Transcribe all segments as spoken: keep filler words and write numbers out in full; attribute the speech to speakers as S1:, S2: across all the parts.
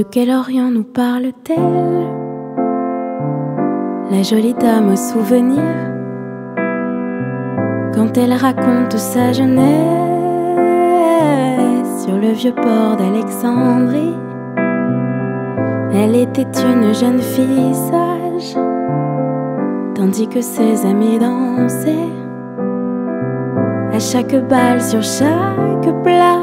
S1: De quel Orient nous parle-t-elle, la jolie dame au souvenir, quand elle raconte sa jeunesse sur le vieux port d'Alexandrie? Elle était une jeune fille sage, tandis que ses amis dansaient à chaque bal sur chaque plage,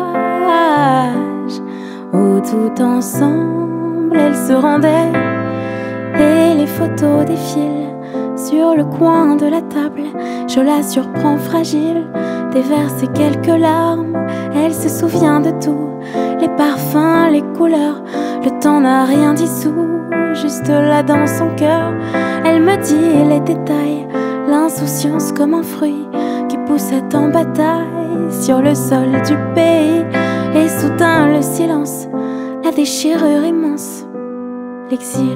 S1: où tout ensemble elles se rendaient, et les photos défilent sur le coin de la table. Je la surprends fragile, déverse quelques larmes. Elle se souvient de tout, les parfums, les couleurs. Le temps n'a rien dissous, juste là dans son cœur. Elle me dit les détails, l'insouciance comme un fruit qui poussait en bataille sur le sol du pays. Et soudain le silence, la déchirure immense, l'exil.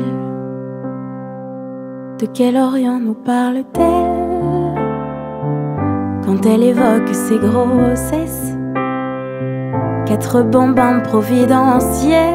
S1: De quel Orient nous parle-t-elle quand elle évoque ses grossesses? Quatre bonbons providentiels,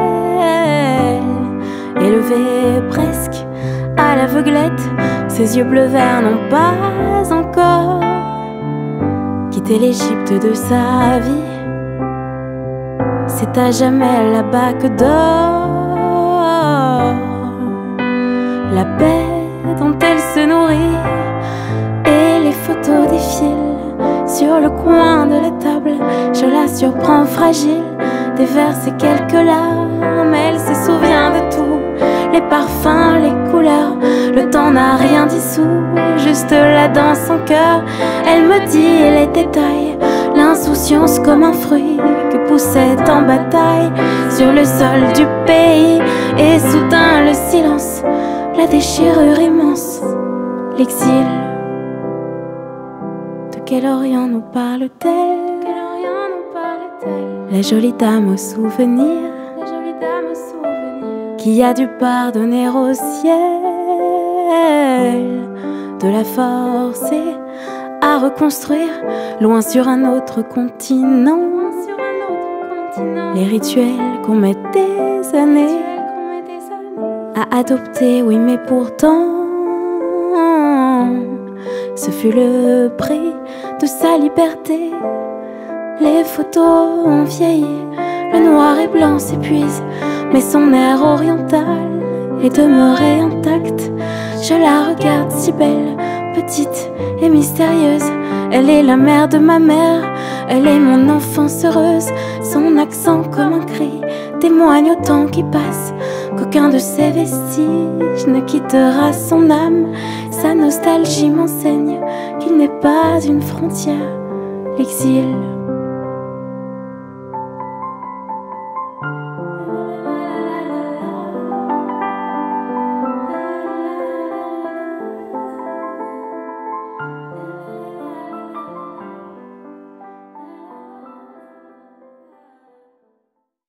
S1: élevés presque à l'aveuglette. Ses yeux bleu vert n'ont pas encore quitté l'Égypte de sa vie. C'est à jamais la bague d'or, la paix dont elle se nourrit, et les photos défilent sur le coin de la table. Je la surprends fragile, déverse quelques larmes. Elle se souvient de tout, les parfums, les couleurs. Le temps n'a rien dissous, juste là dans son cœur. Elle me dit les détails, l'insouciance comme un fruit que poussait en bataille sur le sol du pays. Et soudain le silence, la déchirure immense, l'exil. De quel Orient nous parle-t-elle, la jolie dame au souvenir, qui a dû pardonner au ciel, de la forcer à reconstruire loin sur un autre continent les rituels qu'on met des années à adopter. Oui, mais pourtant ce fut le prix de sa liberté. Les photos ont vieilli, le noir et blanc s'épuise, mais son air oriental est demeuré intact. Je la regarde si belle, petite et mystérieuse. Elle est la mère de ma mère, elle est mon enfance heureuse. Son accent comme un cri témoigne au temps qui passe qu'aucun de ses vestiges ne quittera son âme. Sa nostalgie m'enseigne qu'il n'est pas une frontière, l'exil.